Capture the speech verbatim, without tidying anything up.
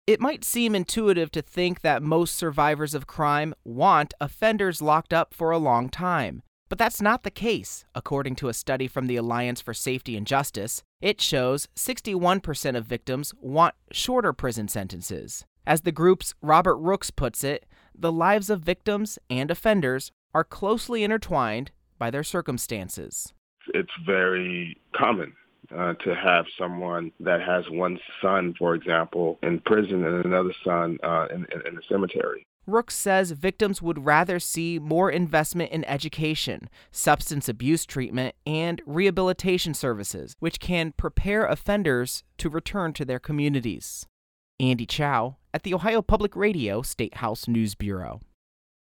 It might seem intuitive to think that most survivors of crime want offenders locked up for a long time. But that's not the case. According to a study from the Alliance for Safety and Justice, it shows sixty-one percent of victims want shorter prison sentences. As the group's Robert Rooks puts it, the lives of victims and offenders are closely intertwined by their circumstances. It's very common uh, to have someone that has one son, for example, in prison and another son uh, in, in, in the cemetery. Rooks says victims would rather see more investment in education, substance abuse treatment, and rehabilitation services, which can prepare offenders to return to their communities. Andy Chow at the Ohio Public Radio State House News Bureau.